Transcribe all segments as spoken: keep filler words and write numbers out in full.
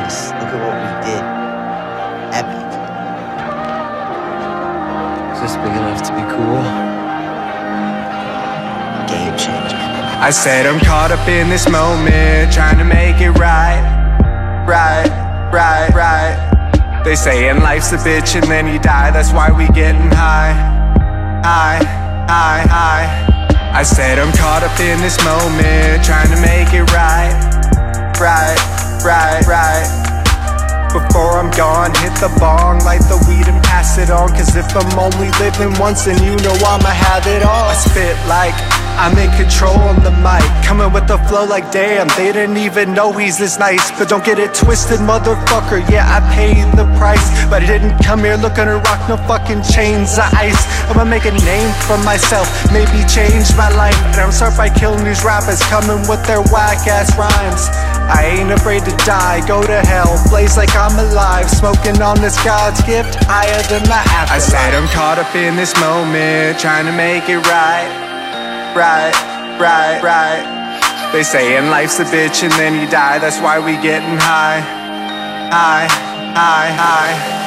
us. Look at what we did. Epic. Is this big enough to be cool? Game changer. I said I'm caught up in this moment, trying to make it right. Right, right, right. They say in life's a bitch and then you die, that's why we getting high. High, high, high. I said I'm caught up in this moment, trying to make it right. Right, right, right. Before I'm gone, hit the bong, light the weed and pass it on. Cause if I'm only living once, then you know I'ma have it all. I spit like I'm in control on the mic, coming with the flow like damn, they didn't even know he's this nice. But don't get it twisted, motherfucker, yeah, I paid the price. But I didn't come here looking to rock no fucking chains of ice. I'ma make a name for myself, maybe change my life. And I'm start by killing these rappers, coming with their whack-ass rhymes. I ain't afraid to die, go to hell, blaze like I'm alive. Smoking on this God's gift, higher than my afterlife. I said I'm caught up in this moment, trying to make it right. Right, right, right. They say in life's a bitch and then you die, that's why we getting high. High, high, high.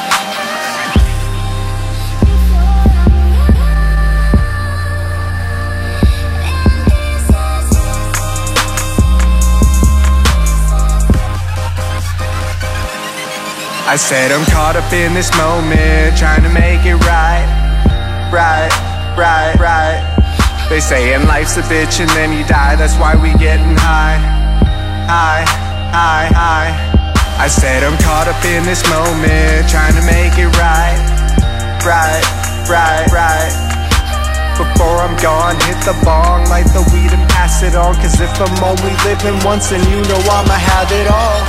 I said I'm caught up in this moment, trying to make it right. Right, right, right. They say in life's a bitch and then you die, that's why we getting high. High, high, high. I said I'm caught up in this moment, trying to make it right. Right, right, right. Before I'm gone, hit the bong, light the weed and pass it on. Cause if I'm only living once, then you know I'ma have it all.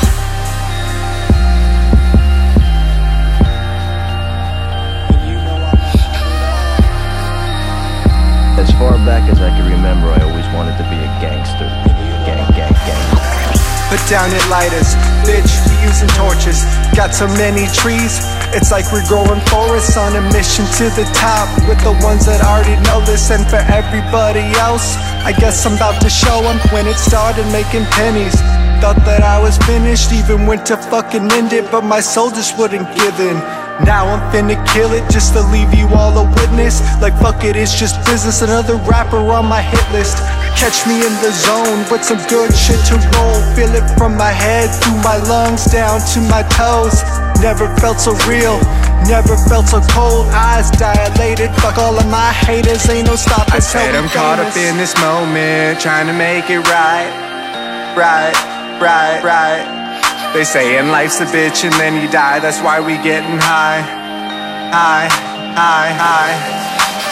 As far back as I can remember, I always wanted to be a gangster. Gang, gang, gang. Put down your lighters, bitch, we using torches. Got so many trees, it's like we're growing forests on a mission to the top. With the ones that already know this, and for everybody else, I guess I'm about to show them when it started making pennies. Thought that I was finished, even went to fucking end it, but my soul just wouldn't give in. Now I'm finna kill it just to leave you all a witness. Like fuck it, it's just business, another rapper on my hit list. Catch me in the zone with some good shit to roll. Feel it from my head through my lungs down to my toes. Never felt so real, never felt so cold. Eyes dilated, fuck all of my haters, ain't no stopping. I said I'm caught up in this moment, trying to make it right. Right, right, right. They say in life's a bitch and then you die, that's why we getting high. High, high, high.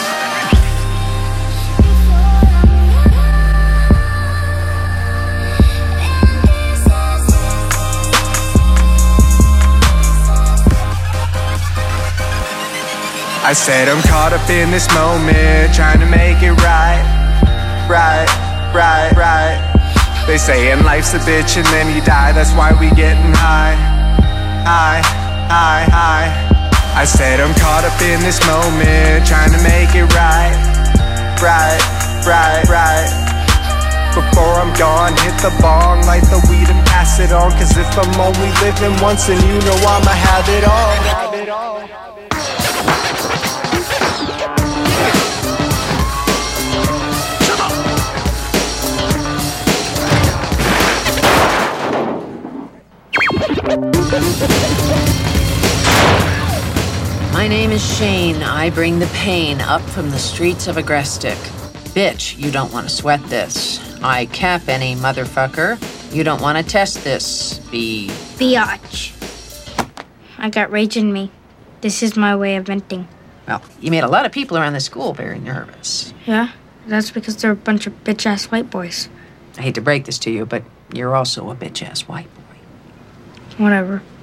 I said I'm caught up in this moment, trying to make it right. Right, right, right. They say in life's a bitch and then you die, that's why we getting high. High, high, high. I said I'm caught up in this moment, trying to make it right. Right, right, right. Before I'm gone, hit the bong, light the weed and pass it on. Cause if I'm only living once, then you know I'ma have it all. Have it all. My name is Shane. I bring the pain up from the streets of Agrestic. Bitch, you don't want to sweat this. I cap any motherfucker. You don't want to test this. Be... Biatch. I got rage in me. This is my way of venting. Well, you made a lot of people around the school very nervous. Yeah? That's because they're a bunch of bitch-ass white boys. I hate to break this to you, but you're also a bitch-ass white boy. Whatever.